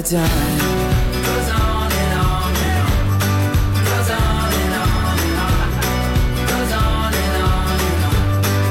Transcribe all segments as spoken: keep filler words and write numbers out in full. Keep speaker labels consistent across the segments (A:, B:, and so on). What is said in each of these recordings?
A: the time. Goes on and on and on. Goes on and on and on. Goes on and on and on.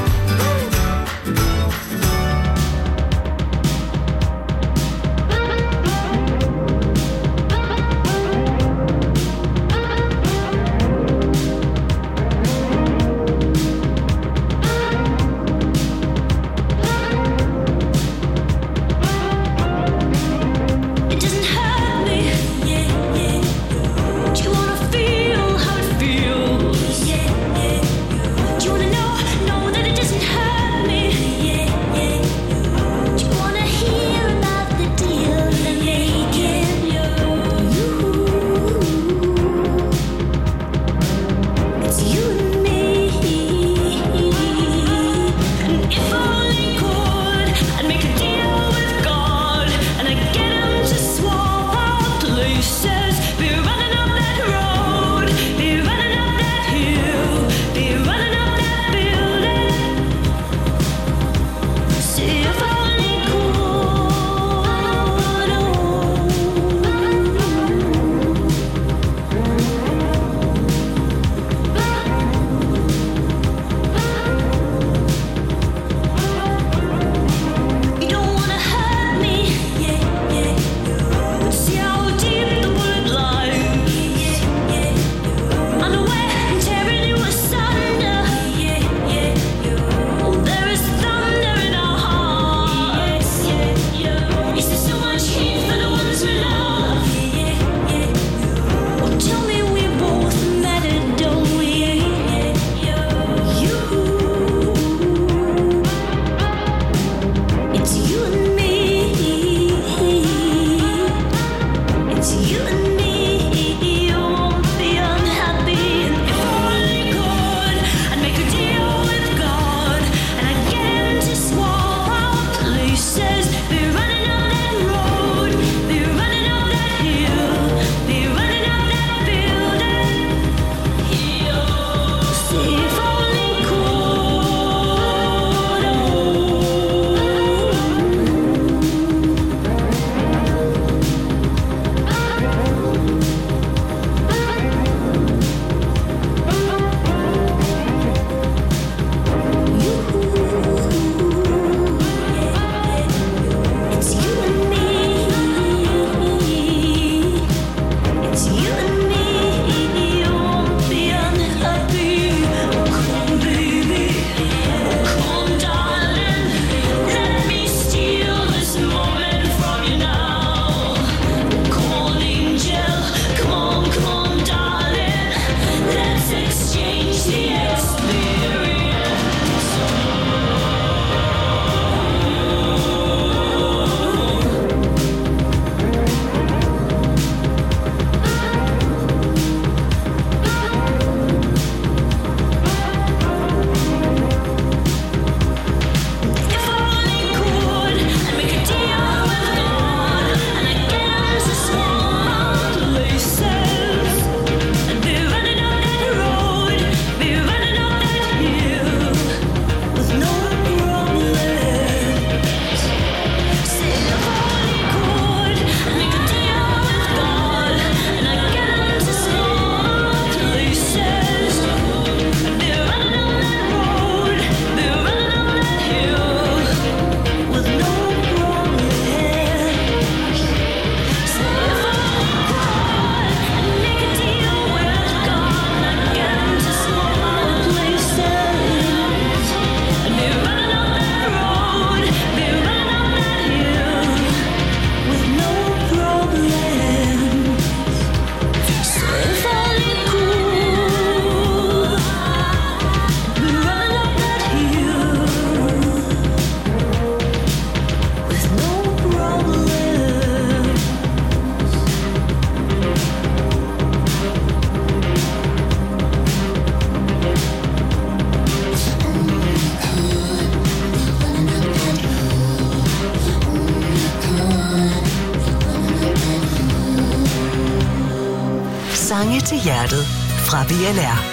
B: Sange til hjertet fra V L R.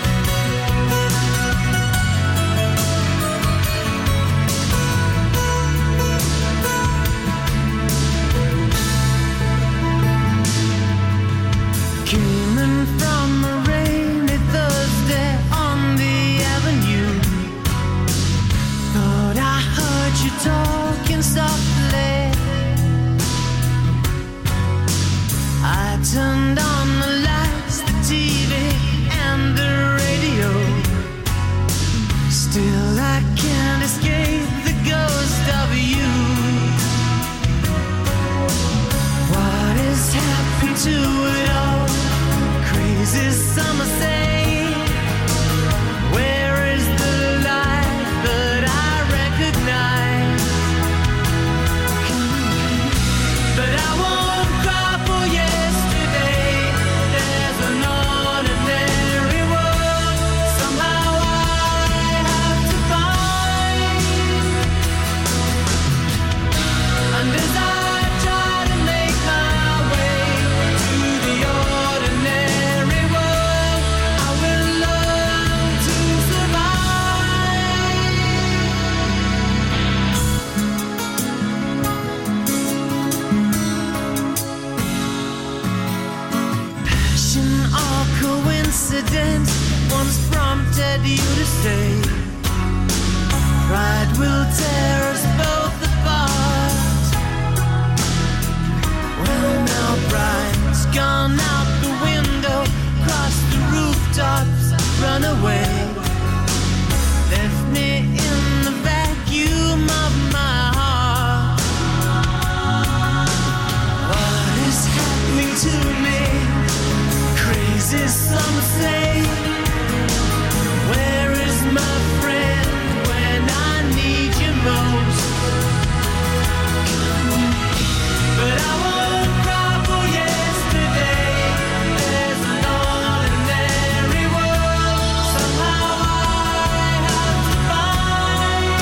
A: day. Pride will tear us both apart. Well, now pride's gone out the window, cross the rooftops, run away. Left me in the vacuum of my heart. What is happening to me? Crazy, some say. Where is my friend when I need you most? But I won't cry for yesterday. There's an ordinary world somehow I have to find.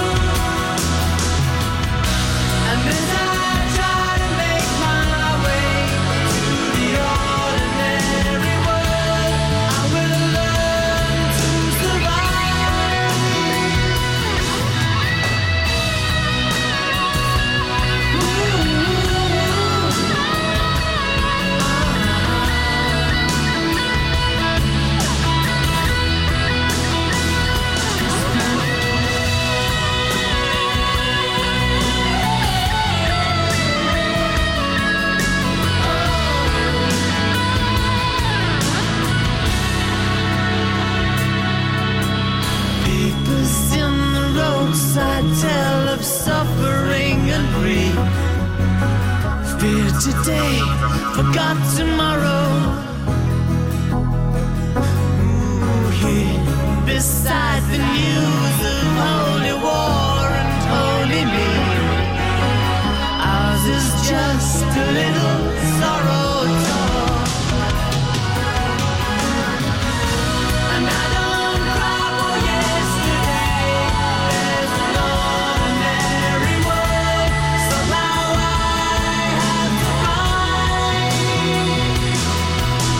A: And as I try to make my way to the ordinary world, I will learn to survive. Papers in the roadside tell of suffering and grief. Fear today, forgot tomorrow. Ooh, here beside the news of holy war and holy me, ours is just a little sorrow talk. And I don't cry for yesterday. There's an ordinary world somehow I have to find.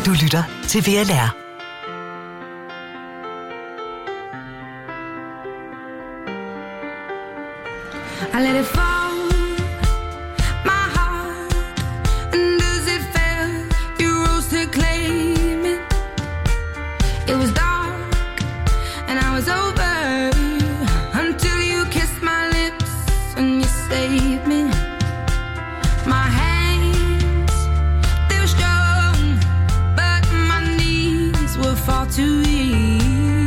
B: Du lytter til V L R.
C: I let it fall, my heart, and as it fell, you rose to claim it. It was dark, and I was over, until you kissed my lips, and you saved me. My hands, they were strong, but my knees were far too weak.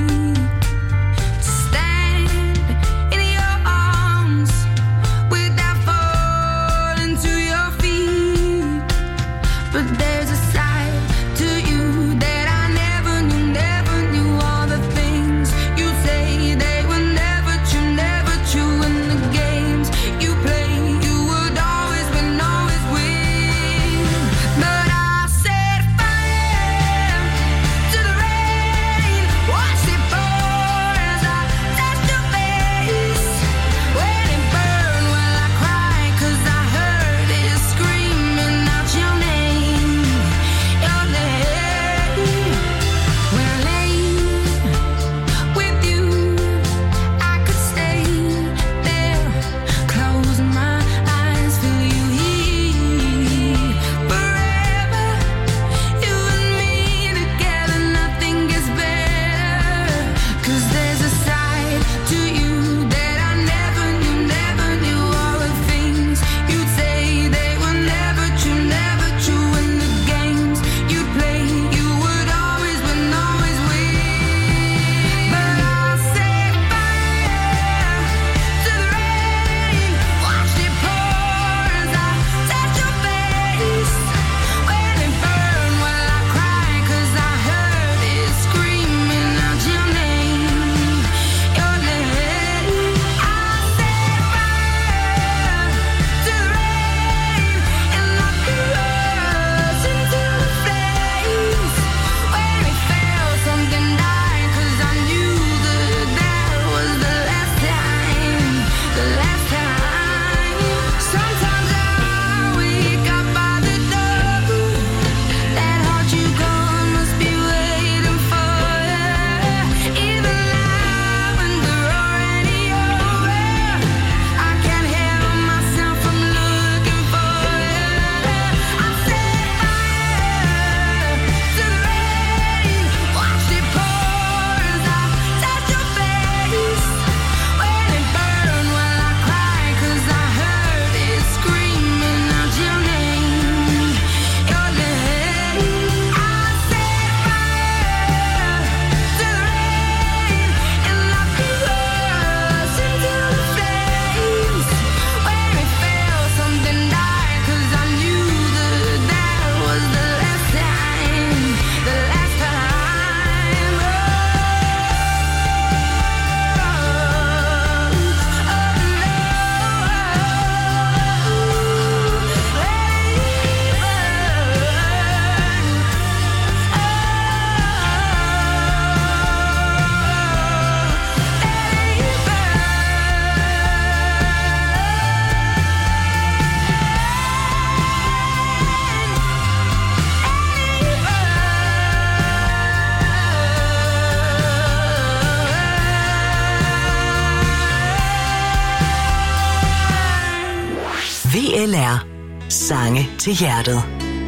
B: V L R. Sange til hjertet.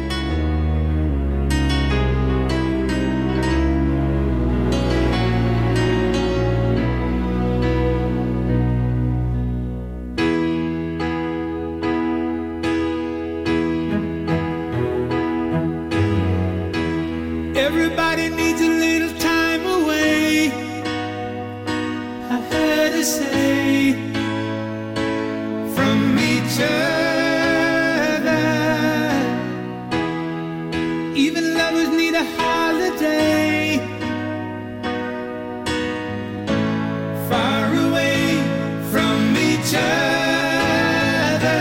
D: Everybody needs a little time away, I heard her say, from each other. Even lovers need a holiday, far away from each other.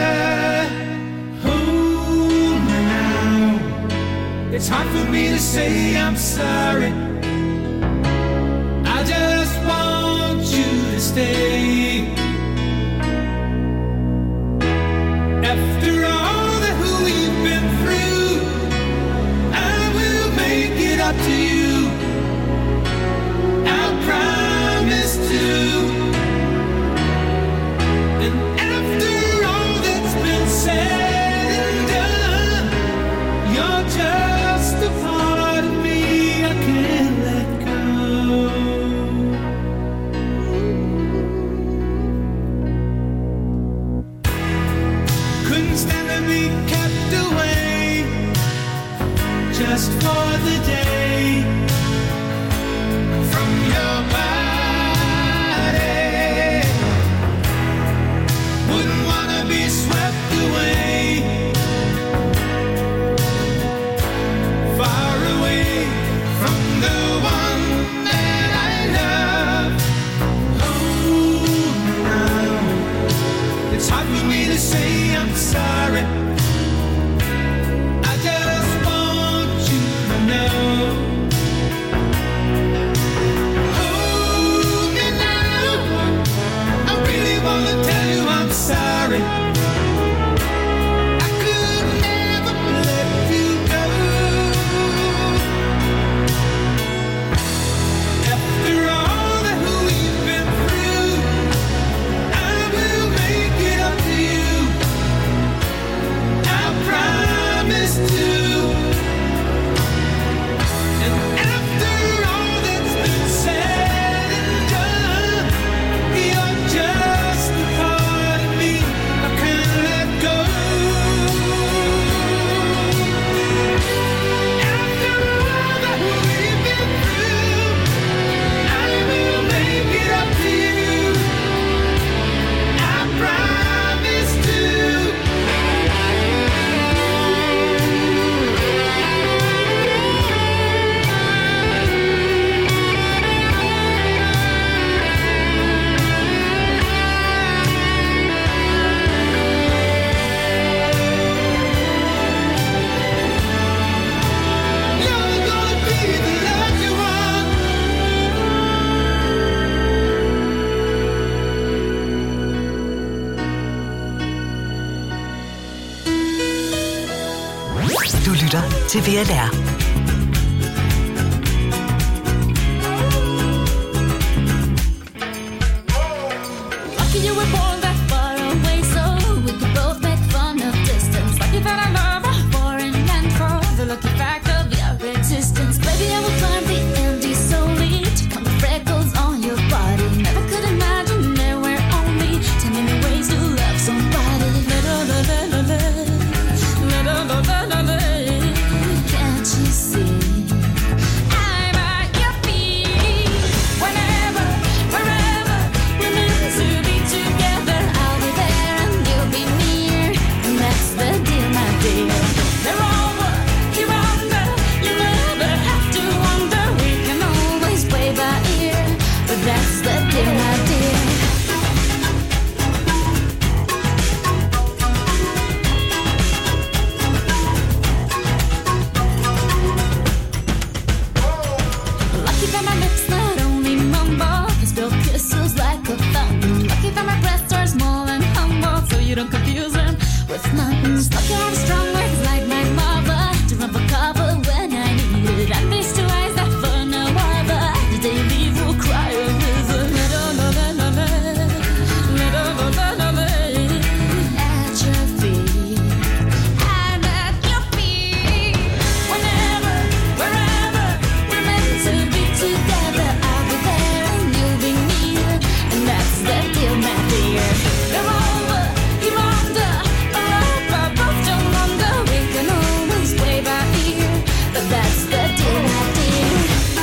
D: Hold me now, it's hard for me to say I'm sorry. I just want you to stay. After all that we've been through, I will make couldn't stand to be kept away just for the day from your body. Wouldn't wanna be swept away, far away from the one that I love. Oh, now it's hard for me to say I'm sorry. I just want you to know. Hold me now, I really wanna tell you I'm sorry. I could never let you go. After all that we've been through, I will make it up to you. I promise to. And after all that's been said and done, you're just a part of me I can't let go. After all that we've been through, I will make it up to you. I promise to. You're gonna be the love you want.
B: Du lytter til V L R.
E: Lucky you were born that far away, so we could both make fun of distance. Lucky that I love a foreign land for the lucky fact of your existence. Baby, I will climb the Andes solely to count the freckles on your body. Never could imagine there were only ten million ways to love somebody. Can't you see? I'm at your feet. Whenever, wherever we're meant to be together, I'll be there and you'll be near. And that's the deal, my dear. They're over, you're under. You never have to wonder. We can always play by ear. But that's the deal, my dear. Lucky that my lips not only mumble, can spill kisses like a fountain. Lucky that my breasts are small and humble, so you don't confuse them with mountains. Lucky I have strong legs like my mother to run for cover when I need it. And these two eyes that for no other, the day you leave will cry a river. At your feet, I'm at your feet. Whenever, wherever we're meant to be together, I'll be there and you'll be near. And that's the deal, my dear. They're over, you're under. A love I both don't wonder. We can always play by ear. But that's the deal, my dear.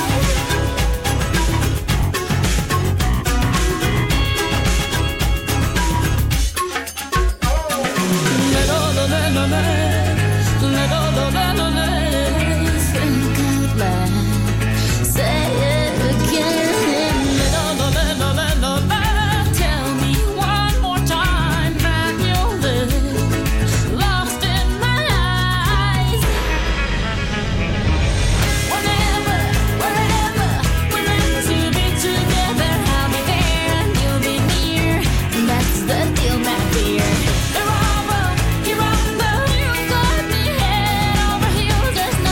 E: Think out loud, say it again. Tell me one more time that you'll live lost in my eyes. Whenever, wherever we're meant to be together, I'll be there and you'll be near. And that's the deal, my dear. They're over, you're under. You got me head over heels. There's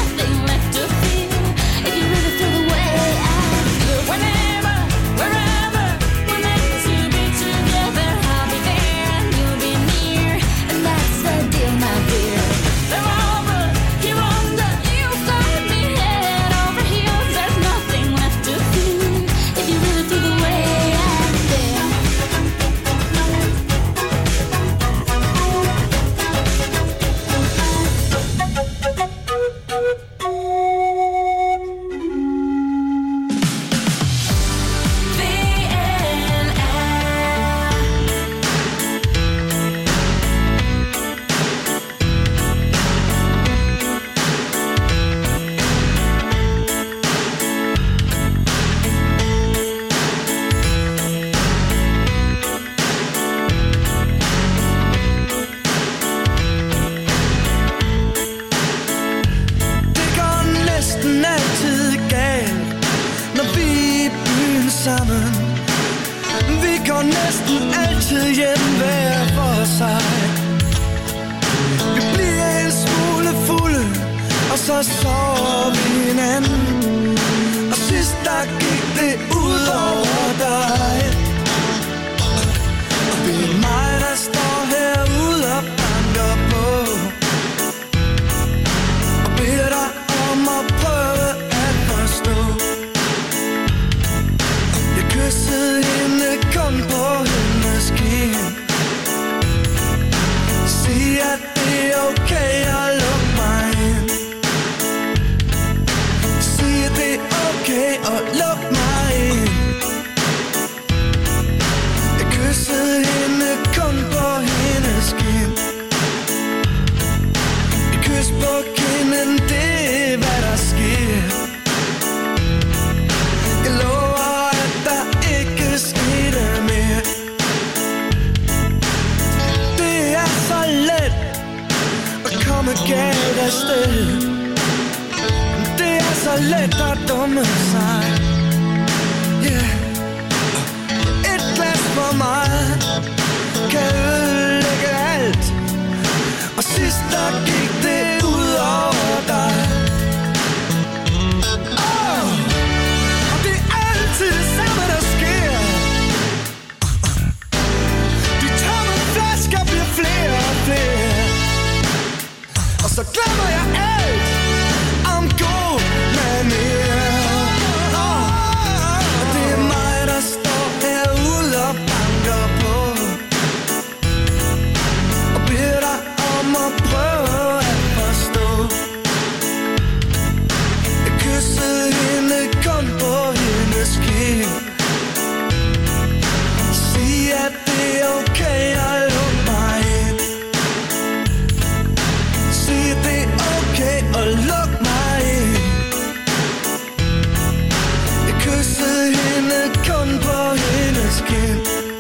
F: så så vi hinanden. Og sidst der gik det ud over dig. Og det er mig, der står herude og banker på og beder dig om at prøve at forstå. Jeg kyssede hende kun på hendes kind. Sig at det er okay at lukke mig ind. Sig at det er okay at lukke mig ind. Jeg kyssede hende kun på hendes kind. Et kys på kinden, det er hvad der sker. Jeg lover at der ikke skete mere. Det er så let at komme galt afsted. Det er så let at dumme sig. Yeah. Et glas for meget kan ødelægge alt. Og sidst der gik det ud over dig. Oh, og det er altid det samme der sker. De tomme flasker bliver flere og flere. Og så glemmer jeg alt om god manér. Og det er mig, der står herude og banker på og beder dig om at prøve at forstå. Jeg kyssede hende kun på hendes kind. Sig at det er okay at lukke mig ind. Sig at det er okay at lukke mig ind. Jeg kyssede hende kun på hendes kind.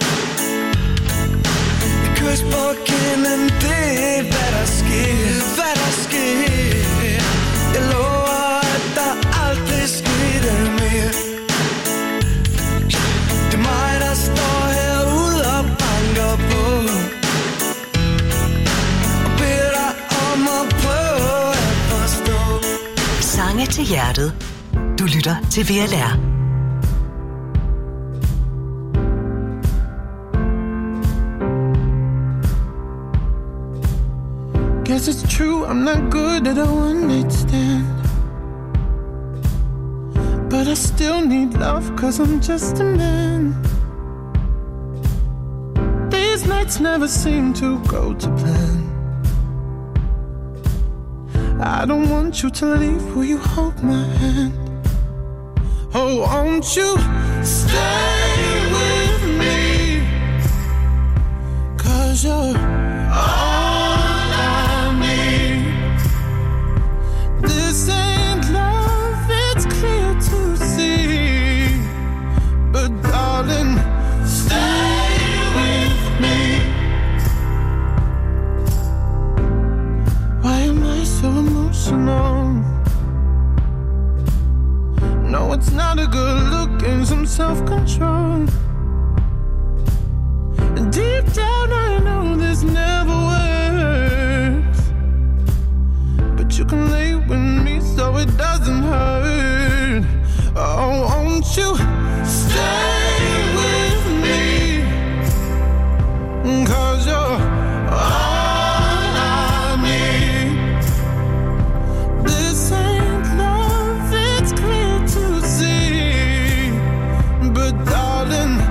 F: Et kys på kinden, det er hvad der sker. Hvad der sker. Jeg lover at der aldrig skete mere. Det er mig, der står herude og banker på og beder dig om at prøve at forstå.
B: Sange til hjertet. Du lytter til V L R.
G: Guess it's true, I'm not good at a one-night stand. But I still need love, cause I'm just a man. These nights never seem to go to plan. I don't want you to leave, will you hold my hand? Oh, won't you stay with me? Cause you're all I need. This ain't love, it's clear to see. But darling, stay with me. Why am I so emotional? No, it's not a good look and some self-control. Deep down I know this never works, but you can lay with me so it doesn't hurt. Oh, won't you stay with me? Cause you're all I need. This ain't love, it's clear to see. But darling,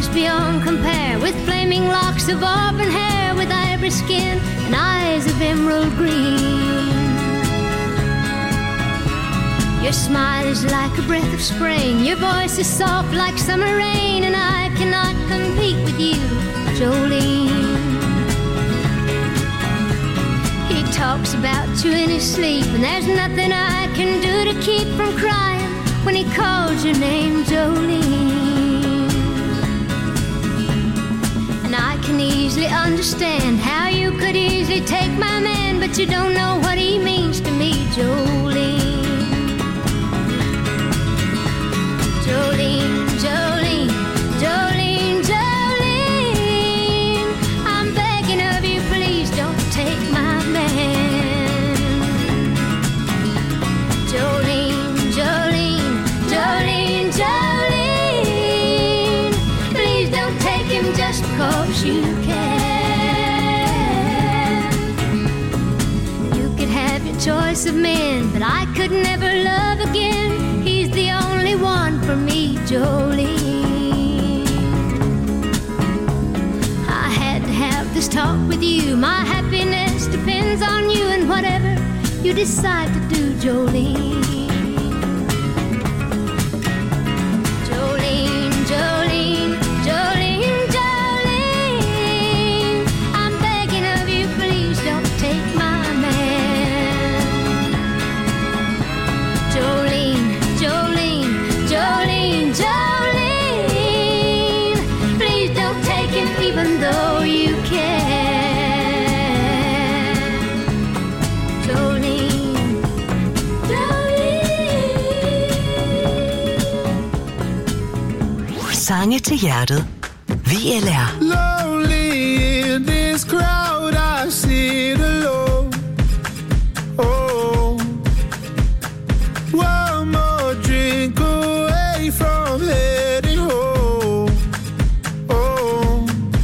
E: beyond compare, with flaming locks of auburn hair, with ivory skin and eyes of emerald green. Your smile is like a breath of spring, your voice is soft like summer rain, and I cannot compete with you, Jolene. He talks about you in his sleep, and there's nothing I can do to keep from crying when he calls your name, Jolene. And I can easily understand how you could easily take my man, but you don't know what he means to me, Jolene. Jolene, Jolene, Jolene, Jolene, I'm begging of you, please don't take my man. Jolene, Jolene, Jolene, Jolene, please don't take him just because you can. You could have your choice of men, but I could never love again. He's the only one for me, Jolene. I had to have this talk with you. My happiness depends on you, and whatever you decide to do, Jolene. Jolene, Jolene, Jolene, Jolene, I'm begging of you, please don't take my man. Jolene, Jolene, Jolene, Jolene, please don't take him even though you can. Jolene, Jolene.
B: Sange til hjertet. V L R.
G: Lonely in this crowd, I sit alone. Oh, one more drink away from heading home. Oh,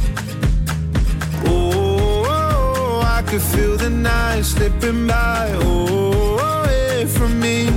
G: oh, I could feel the night slipping by. Oh, away from me.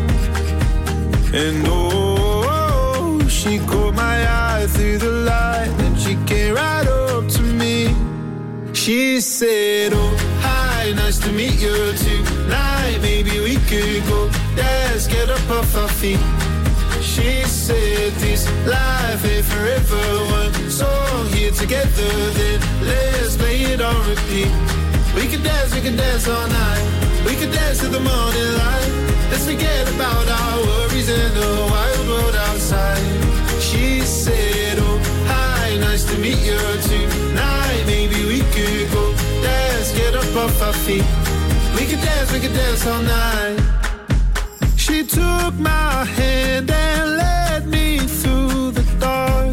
G: And oh, she caught my eye through the light, and she came right up to me. She said, oh, hi, nice to meet you tonight. Maybe we could go, let's get up off our feet. She said, this life ain't forever. One song here together, then let's play it on repeat. We could dance, we could dance all night. We could dance to the morning light. Let's forget about our worries in the wild world outside. She said, oh, hi, nice to meet you tonight. Maybe we could go, let's get up off our feet. We could dance, we could dance all night. She took my hand and led me through the dark.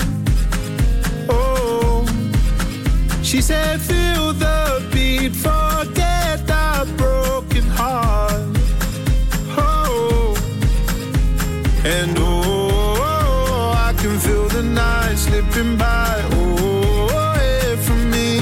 G: Oh, she said, feel the beat, forget our broken heart. Oh, and oh, I can feel the night slipping by. Oh, away from me.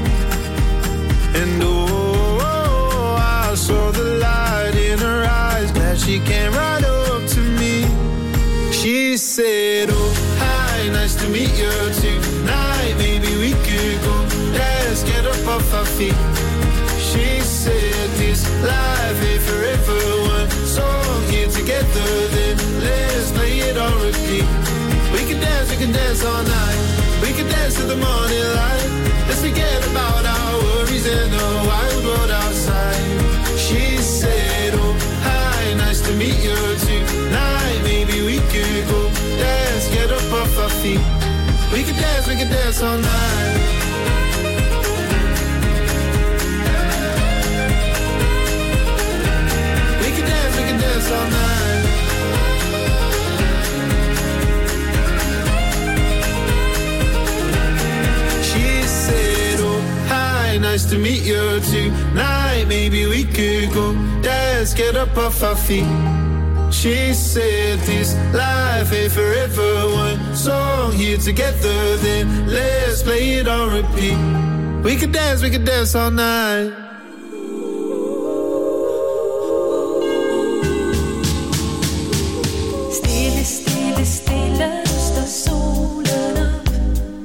G: And oh, I saw the light in her eyes, glad she came right up to me. She said, oh, hi, nice to meet you tonight. Maybe we could go, let's get up off our feet. She said, this life ain't forever. One song here together, then let's play it on repeat. We can dance, we can dance all night. We can dance to the morning light. Let's forget about our worries in the wild world outside. She said, oh, hi, nice to meet you tonight. Maybe we could go, let's get up off our feet. We can dance, we can dance all night. We can dance, we can dance all night. She said, oh, hi, nice to meet you tonight. Maybe we could go, let's get up off our feet. She said, this life ain't forever. One song here together, then let's play it on repeat. We could dance, we could dance all night.
H: Stille, stille, stille står solen op.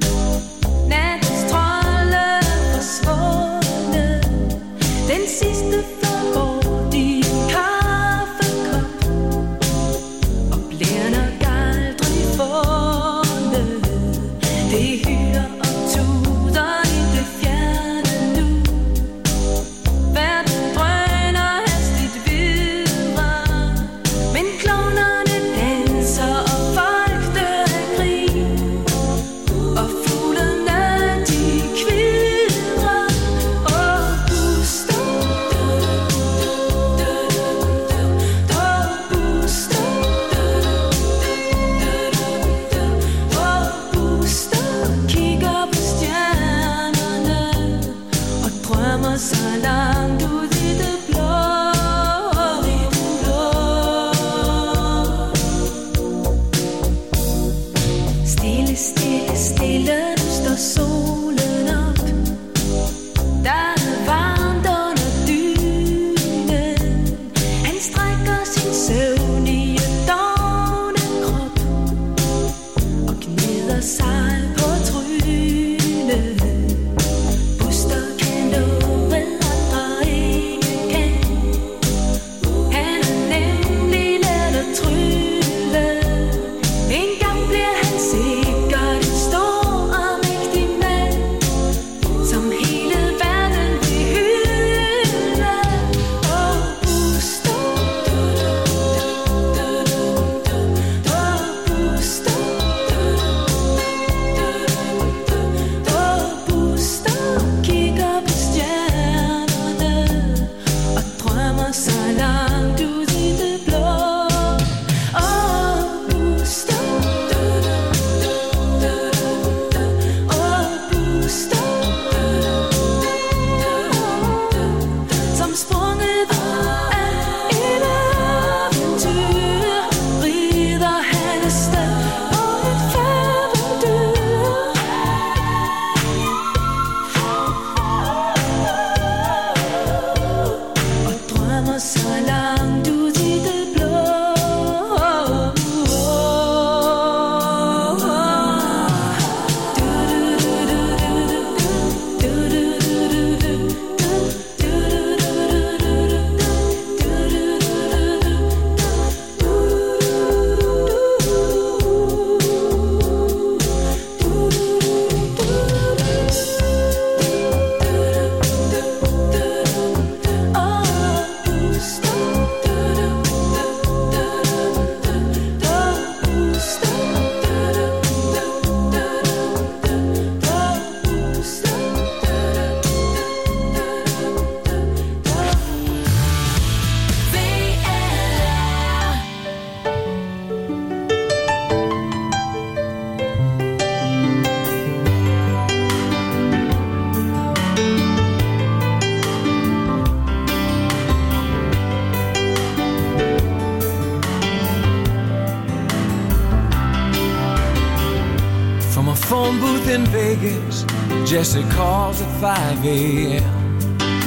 H: phone booth in Vegas, Jessie calls at five a.m.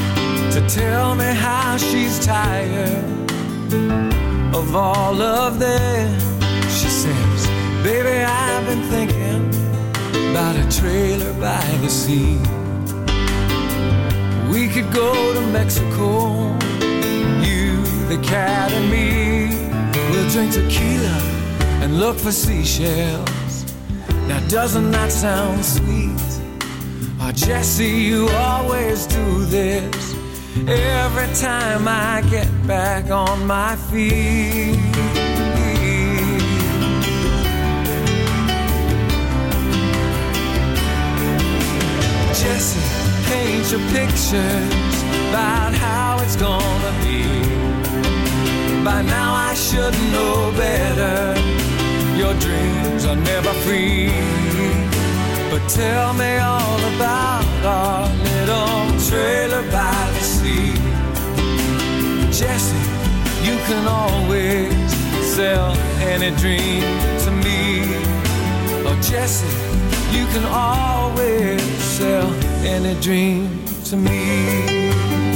H: to tell me how she's tired of all of them. She says, baby, I've been thinking about a trailer by the sea. We could go to Mexico, you, the cat, and me. We'll drink tequila and look for seashells. Now doesn't that sound sweet? Oh, Jessie, you always do this every time I get back on my feet. Jessie, paint your pictures about how it's gonna be. By now I should know better. Your dreams are never free. But tell me all about our little trailer by the sea. Jessie, you can always sell any dream to me. Oh, Jessie, you can always sell any dream to me.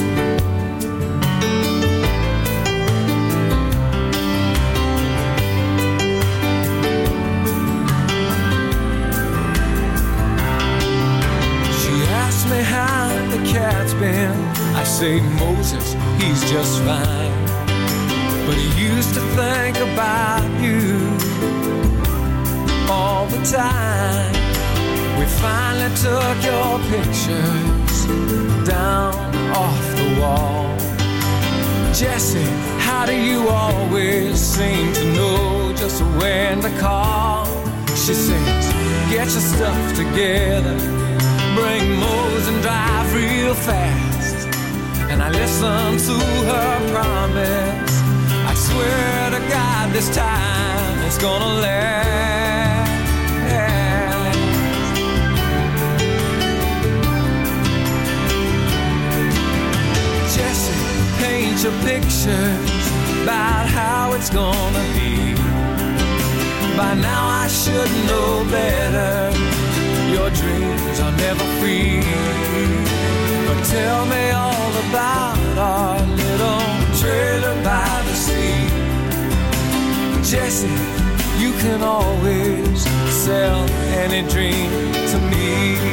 H: Me how the cat's been. I say Moses, he's just fine, but he used to think about you all the time. We finally took your pictures down off the wall. Jessie, how do you always seem to know just when to call? She says, get your stuff together, bring Mose and drive real fast. And I listen to her promise. I swear to God this time it's gonna last. your pictures about how it's gonna be. By now I should know better. Your dreams are never free. But tell me all about our little trailer by the sea. Jesse, you can always sell any dream to me.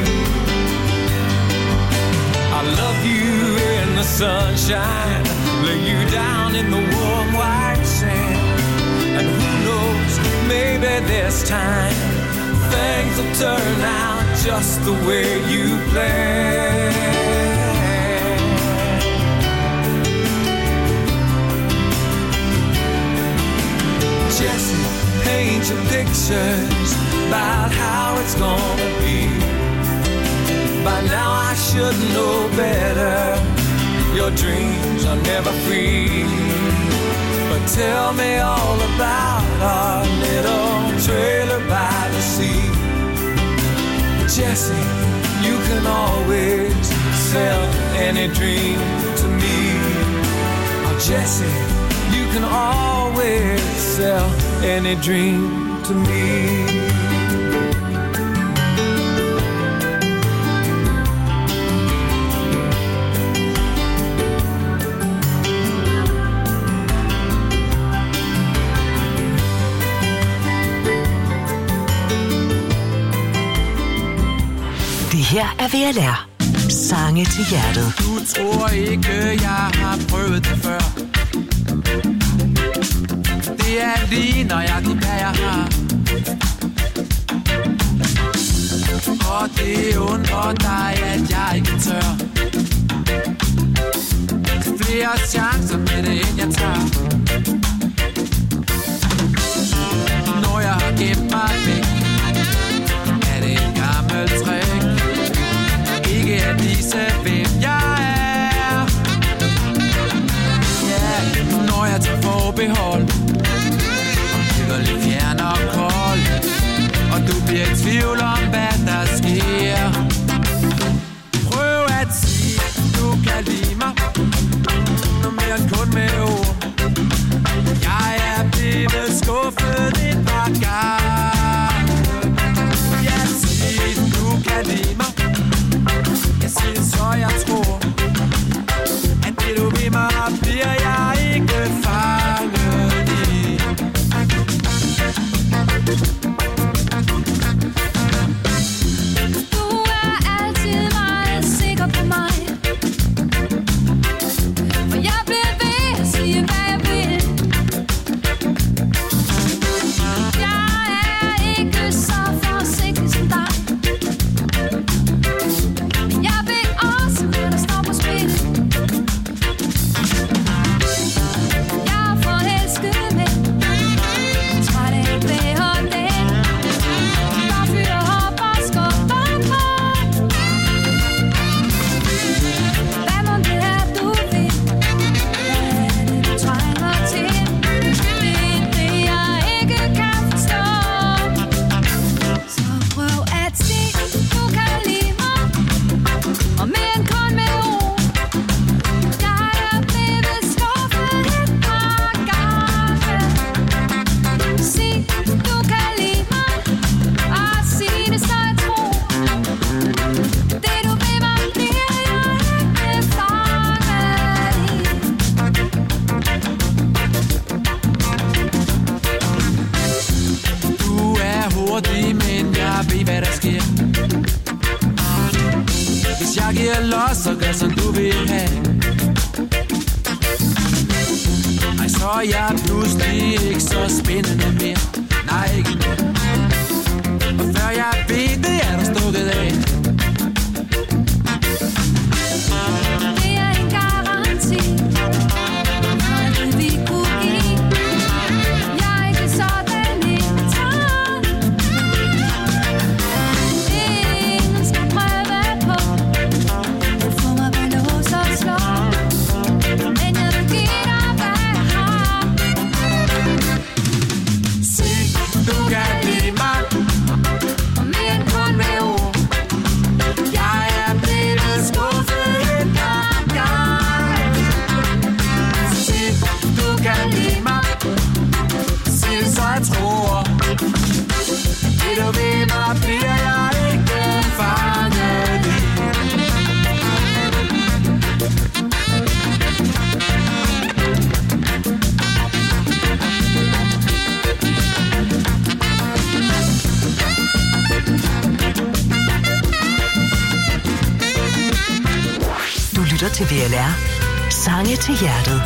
H: I love you in the sunshine, lay you down in the warm white sand. And who knows, maybe this time things will turn out just the way you planned. Jesse, paint your pictures about how it's gonna be. By now I should know better. Your dreams are never free. But tell me all about our little trailer by the sea. Jesse, you can always sell any dream to me. Oh, Jesse, you can always sell any dream to me.
B: Her er V L R. Sange til hjertet.
I: Du tror ikke, jeg har prøvet det før. Det er lige nøjagtigt, hvad jeg har. Og det undrer dig, at jeg ikke tør. Flere chancer med det, end jeg tager. Når jeg har gemt mig væk, er det en gammel trick. Ikke at vise, hvem jeg er. Ja, yeah, når jeg tager forbehold og bliver lidt fjern og kold, og du bliver i tvivl om, hvad der sker. Prøv at sige, du kan lide mig, noget mere end kun med ord. Jeg er blevet skuffet et par gange. Ja, sig, du kan lide mig. Jeg siger så jeg tror, at det du vil mig, bliver jeg ikke fanget i.
E: Du er altid meget sikker på mig, for jeg bliver ved at sige, hvad jeg vil. Jeg er ikke så forsigtig som dig. Jeg vil også, hvad der står på spil. Jeg er forelsket med, træt af blæhånden. Bare fyrer op og skubber på. Hvad må det er, du vil? Hvad er det, du trænger til? Det er det, jeg ikke kan forstå. Så prøv at sige, du kan lide mig. Og mere end kun med ord. Jeg er blevet skuffet et par gange. Sig, du kan lide mig. Og sig det, så jeg tror. Det du vil mig, bliver jeg ikke fanget i.
I: Du er hurtig, men jeg ved, hvad der sker. Hvis jeg giver los, så gør som du vil have. Ej, så er jeg pludselig ikke så spændende mere. Nej, ikke nu. Og før jeg ved det, er der stukket af.
E: Det er en garanti. Noget det vi kunne give. Jeg er ikke sådan en tand. Ingen skal prøve på at få mig ved lås og slå. Men jeg vil give dig, hvad jeg har. Sig,
B: til V L R. Sange til hjertet.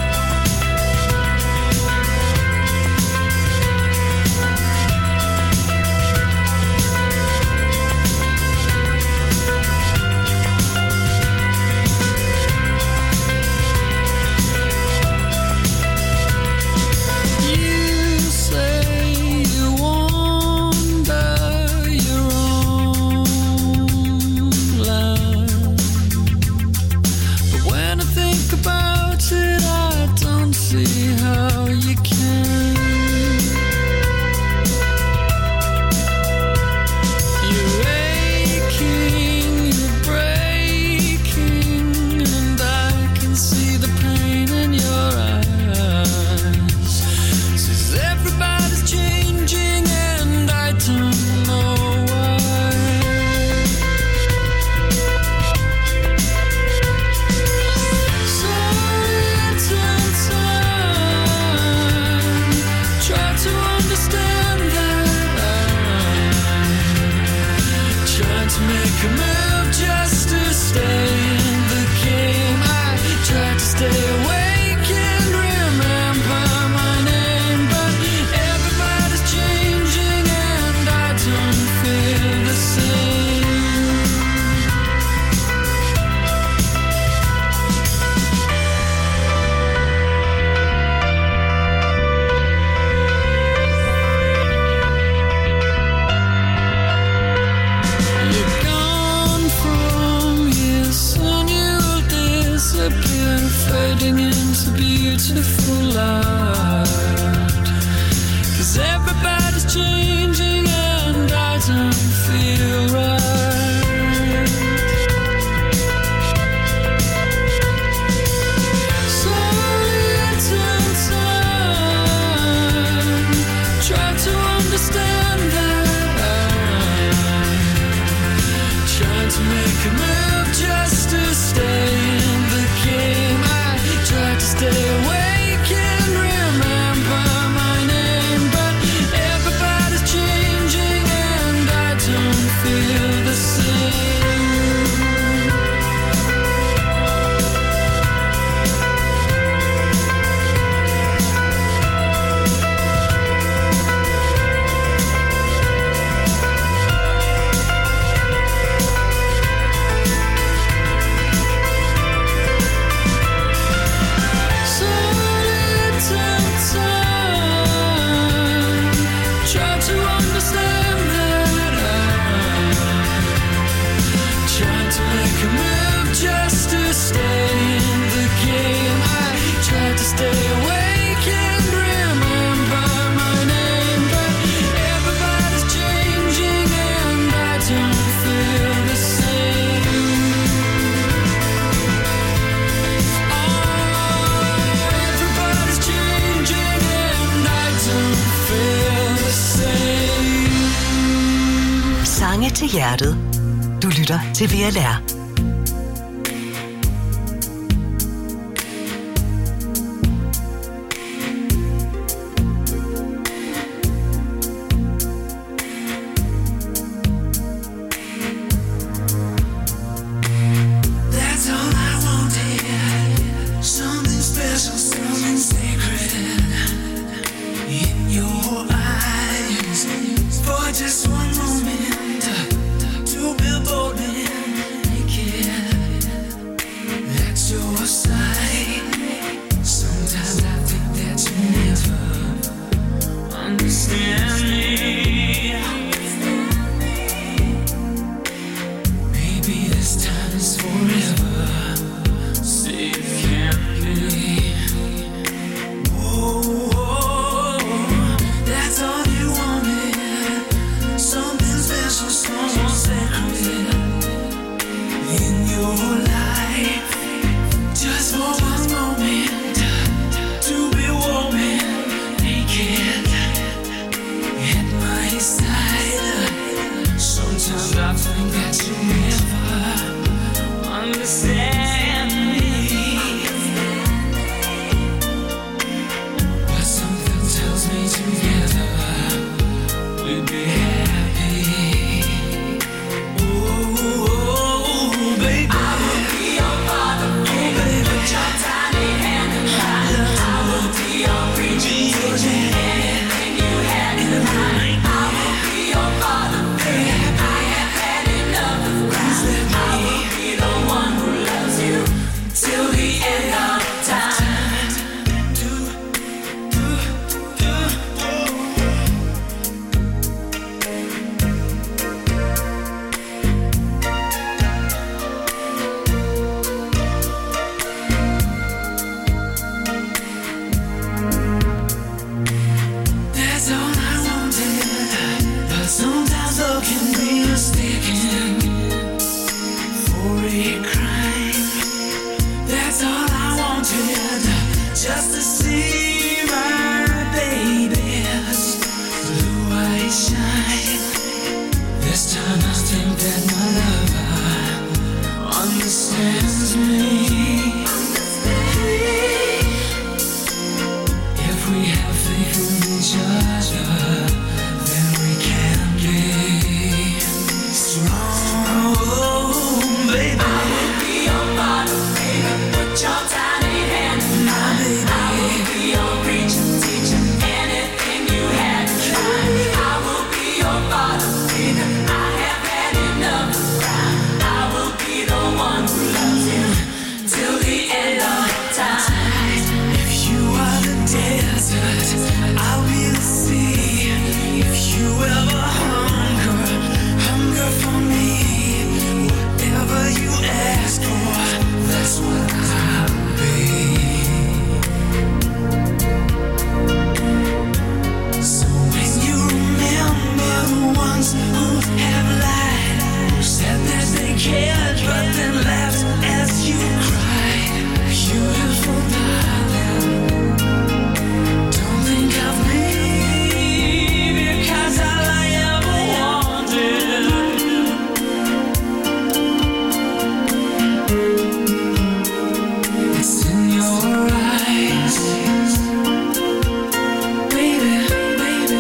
B: Sange til hjertet. Du lytter til V L R.
J: Just for
A: wanted just to see my baby's blue eyes shine. This time I think that my lover understands me. If we have faith in each other, then we can be strong, baby. I will be your bottom, baby. Put your tiny hand in mine. Baby. I will be your preacher, teacher, anything you had to try. I will be your bottom, baby. I have had enough of crime. I will be the one who loves you till the end of time. If you are the desert, I'll be the sea. If you ever hunger, hunger for me. Whatever you ask for, that's what I'll be. So when you remember the ones who have lied, who said that they cared but then laughed as you cried, beautiful darling, don't think of me, because all I ever wanted it's in your eyes, baby, baby,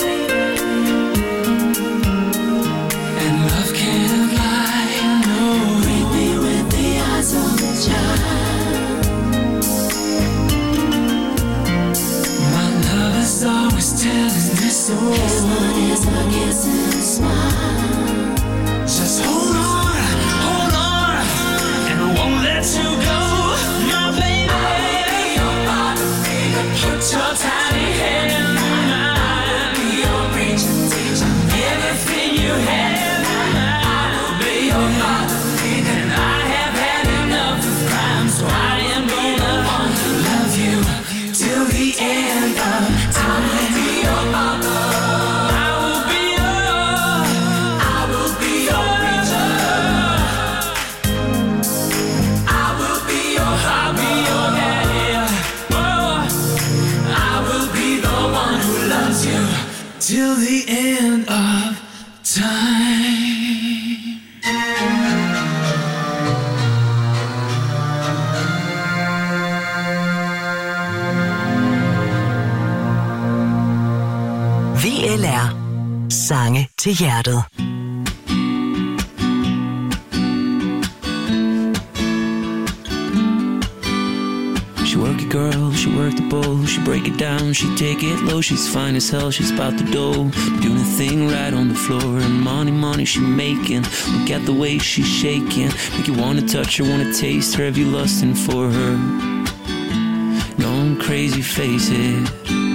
A: and love can't lie, no. Read me with the eyes of a child. My love is always telling me so. Kiss my kiss, my kiss and a smile. Just hold on, hold on, and I won't let you go, my baby. I'll be your bottom, baby. Put your tiny hand in mine. I'll be your preacher, teacher, everything you have. I will be your bottom, baby. And I have had enough of crime, so I am gonna love you till the end of time. I will be your bottom. I will be your, I will be your preacher. I will be your, I'll be your daddy. Oh, I will be the one who loves you till the end of time.
B: V L R. Sange til hjertet.
J: She work it, girl, she work the bowl. She break it down, she take it low. She's fine as hell, she's about the dough. Doing a thing right on the floor. And money, money she making. Look at the way she's shaking. Make you wanna touch her, wanna taste her. Have you lusting for her? Going crazy, face it.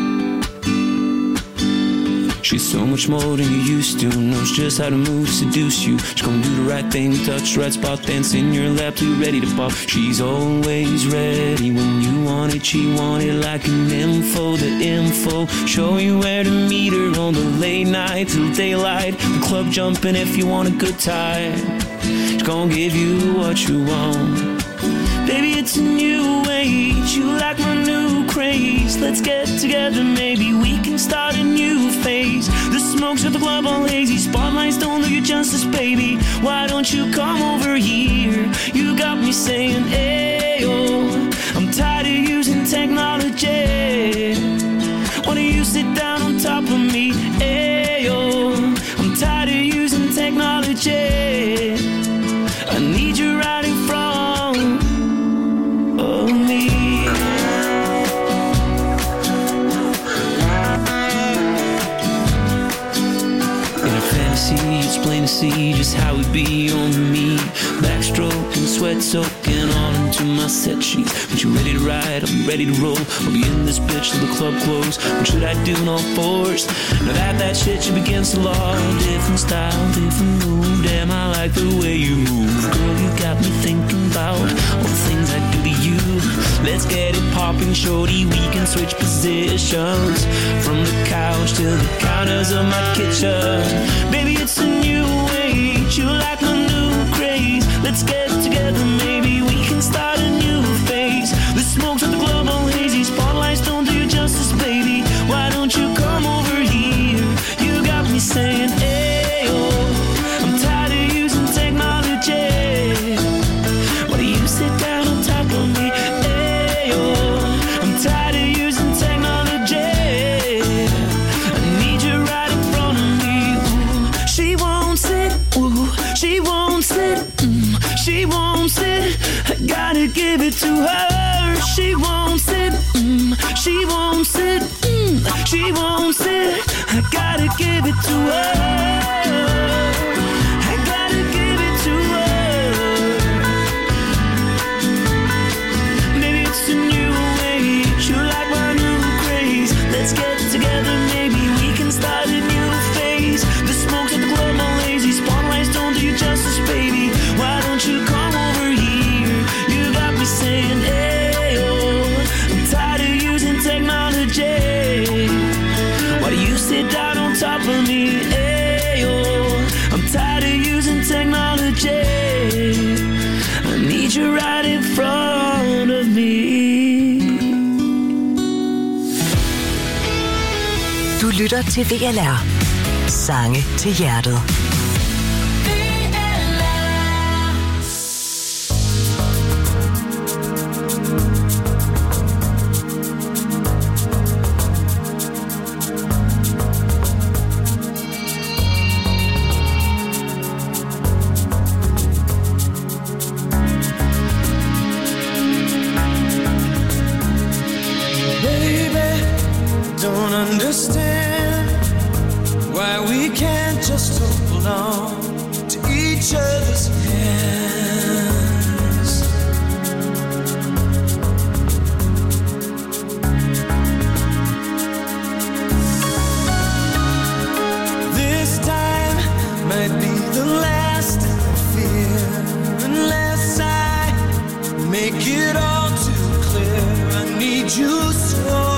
J: She's so much more than you used to. Knows just how to move, seduce you. She's gonna do the right thing, touch the right spot, dance in your lap till you're ready to pop. She's always ready when you want it. She want it like an info, the info. Show you where to meet her on the late night till daylight. The club jumping if you want a good time. She's gonna give you what you want. Baby, it's a new age. You like my new craze. Let's get together, maybe we can start a new phase. The smokes at the club all hazy. Spotlights don't do you justice, baby. Why don't you come over here? You got me saying, ayo. I'm tired of using technology. Why don't you sit down on top of me? Ayo. I'm tired of using technology. I need you right in front of me. In a fantasy, it's plain to see just how it be on me. Backstroke and sweat soaking on into my set sheets. When you ready to ride, I'll be ready to roll. I'll be in this bitch till the club close. What should I do in all fours? Now that that shit should be against the law. Different style, different move. Damn, I like the way you move. Girl, you got me thinking about all the things I do to you. Let's get it popping, shorty. We can switch positions from the couch to the counters of my kitchen. Baby, it's a new age. You like my new craze. Let's get together, maybe we can start a new phase. The smoke give it to her. She wants it, mm, she wants it, mm, she wants it. I gotta give it to her. I gotta give it to her. Maybe it's a new age. You like my new craze. Let's get together, maybe we can start a new phase. The smoke's at the club, my lazy spotlights don't do you justice, baby. Why don't you come over here? You got me saying, hey, oh, I'm tired of using technology. Why do you sit down on top of me? Hey, oh, I'm tired of using technology. I need you right in front of me.
B: Du lytter til V L R. Sange til hjertet.
F: Don't understand why we can't just hold on to each other's hands. This time might be the last I fear, unless I make it all too clear. I need you so.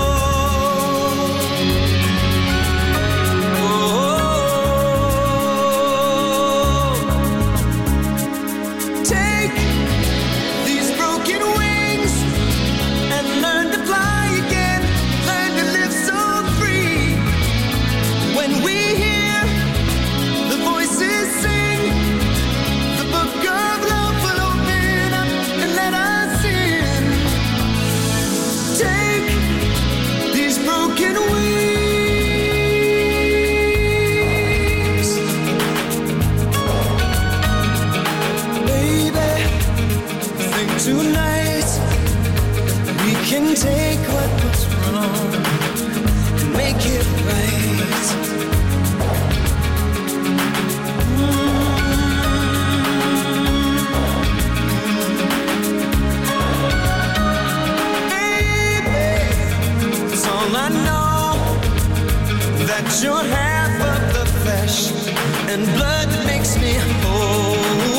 F: Take what was wrong and make it right. Mm-hmm. Baby, it's all I know, that you're half of the flesh and blood that makes me whole.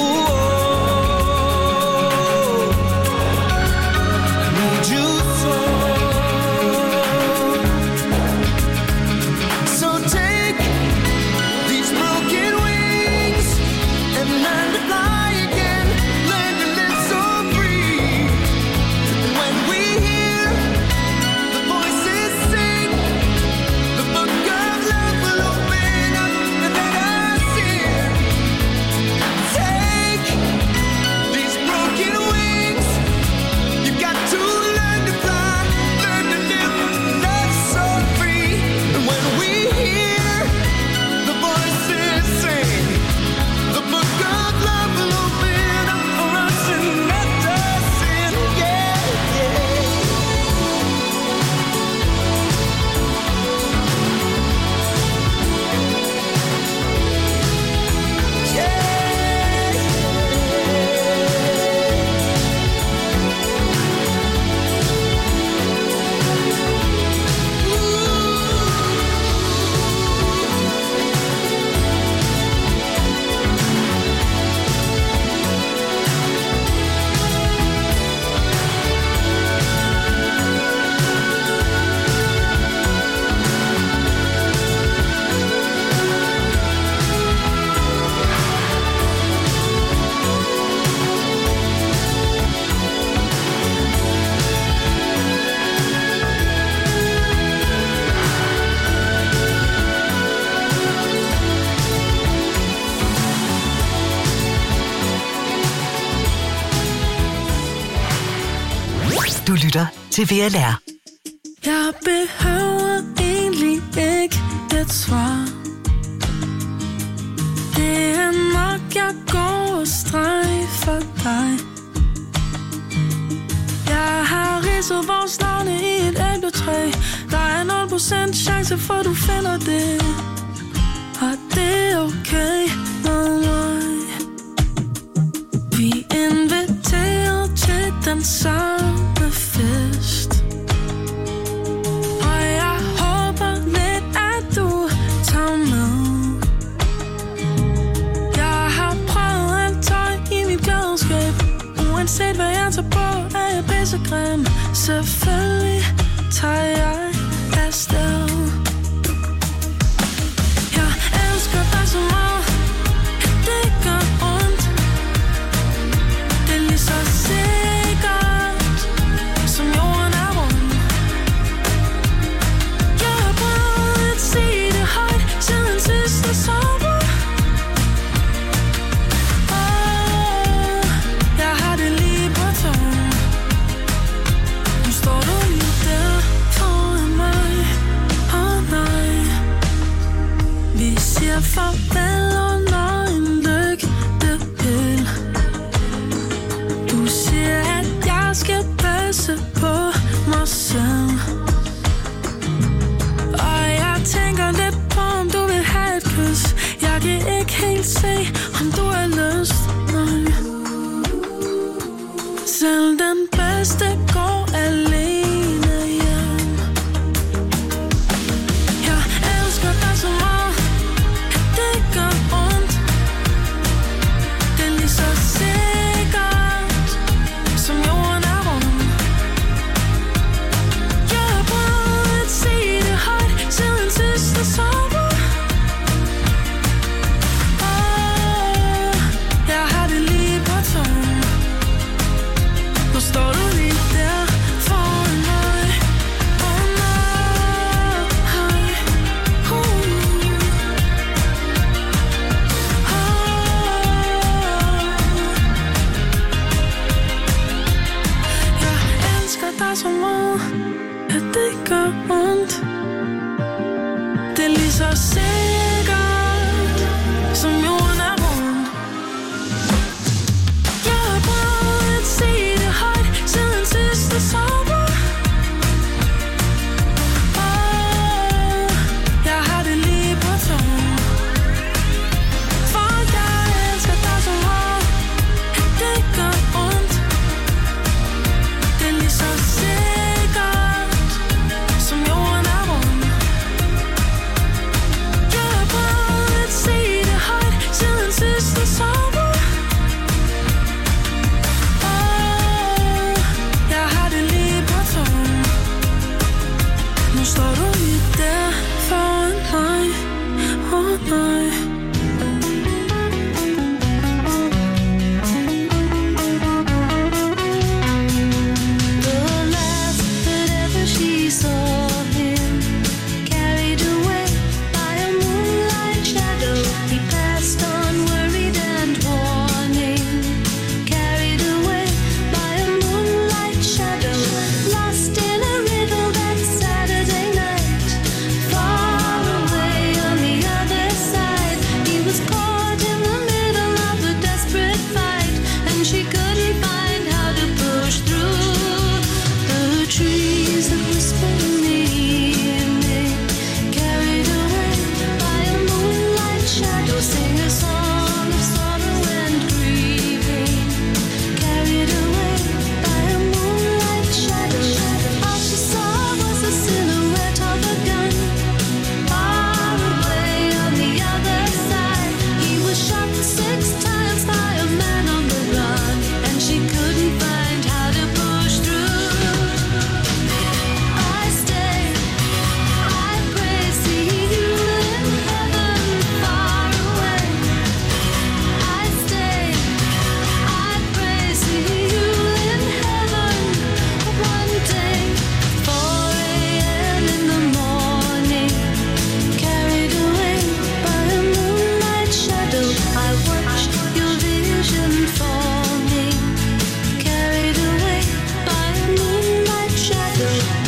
B: Du lytter til V L R.
C: Jeg behøver egentlig ikke et svar. Det er nok, jeg går og strejfer dig.
K: ridset vores navne i et æbletræ. Der er nul procent chance for du finder det. Og det er okay med mig. Vi inviterer til den samme fest. Og jeg håber lidt at du tager med. Jeg har prøvet alt tøj i mit glædeskab. Uanset hvad jeg tager på, er jeg pissegrim. Selvfølgelig tager jeg afsted. Jeg elsker dig så meget, at det gør ondt. Det er lige så sikkert, som jorden er rund. Jeg har prøvet at sige det højt siden sidste sommer. Åh, jeg har det lige på tungen. Nu står du lige der foran mig. Åh nej. Vi siger farvel under en lygtepæl. Du siger at jeg skal passe på mig selv. Og jeg tænker lidt på om du vil have et kys. Jeg kan ikke helt se om du har lyst. Nej. Selv den bedste går alene hjem. Jeg elsker dig så meget, at det gør ondt. Det er lige så sikkert, som jorden er rund. Jeg har prøvet at sige det højt siden sidste sommer. Åh, jeg har det lige på tungen. Nu står du lige der foran mig. Åh nej. Uh. Jeg elsker dig så meget, at det gør ondt. Det er lige så sikkert, som jorden er rund. Jeg har prøvet at sige det højt siden sidste sommer. Åh, jeg har det lige på tungen. For jeg elsker dig så meget, at det gør ondt. Det er lige så sikkert, som jorden er rund. Jeg har prøvet at sige det højt siden sidste sommer. Åh, jeg har det lige på tungen. Nu står du lige der foran mig. Åh nej.
E: The last that ever she saw him, carried away by a moonlight shadow, he passed on worried and warning. Carried away by a moonlight shadow, lost in a riddle that Saturday night. Far away on the other side, he was caught in the middle of a desperate fight, and she couldn't find how to push through the trees that whisper in the evening. Carried away by a moonlight shadow, sing a song of sorrow and grieving. Carried away by a moonlight shadow, all she saw was the silhouette of a gun. Far away on the other side, he was shot six times by a man on the run, and she couldn't find how to push through. I stay, I pray, see you in heaven far away. I stay, I pray, see you in heaven one day. four a.m. in the morning, carried away by a moonlight shadow, I watched your vision forming. Carried away by a moonlight shadow,